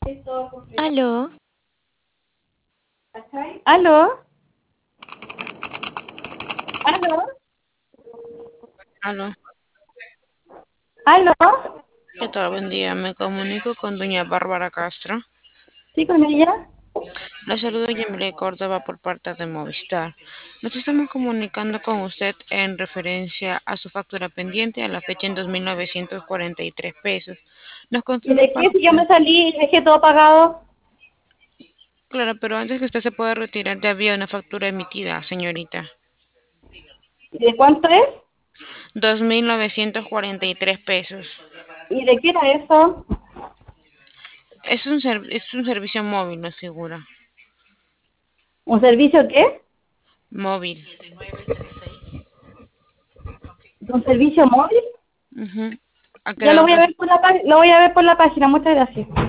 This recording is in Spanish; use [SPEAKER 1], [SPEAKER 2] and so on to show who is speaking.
[SPEAKER 1] Aló,
[SPEAKER 2] ¿Aló? ¿Aló?
[SPEAKER 3] Aló,
[SPEAKER 2] ¿Aló?
[SPEAKER 3] ¿qué tal? Buen día. Me comunico con doña Bárbara Castro.
[SPEAKER 2] ¿Sí con ella?
[SPEAKER 3] La saludo Yamile Córdoba por parte de Movistar. Nos estamos comunicando con usted en referencia a su factura pendiente a la fecha en 2.943 pesos. Nos
[SPEAKER 2] ¿Y
[SPEAKER 3] confirma
[SPEAKER 2] de
[SPEAKER 3] para
[SPEAKER 2] qué? Si yo
[SPEAKER 3] usted.
[SPEAKER 2] me salí y dejé todo pagado.
[SPEAKER 3] Claro, pero antes que usted se pueda retirar ya había una factura emitida, señorita.
[SPEAKER 2] ¿Y de cuánto es?
[SPEAKER 3] 2.943 pesos.
[SPEAKER 2] ¿Y de qué era eso?
[SPEAKER 3] Es un servicio móvil, nos figura.
[SPEAKER 2] ¿Un servicio qué?
[SPEAKER 3] Móvil.
[SPEAKER 2] ¿Un servicio móvil?
[SPEAKER 3] Ujú. Ha
[SPEAKER 2] Ya lo
[SPEAKER 3] quedado
[SPEAKER 2] voy a ver por la lo voy a ver por la página. Muchas gracias.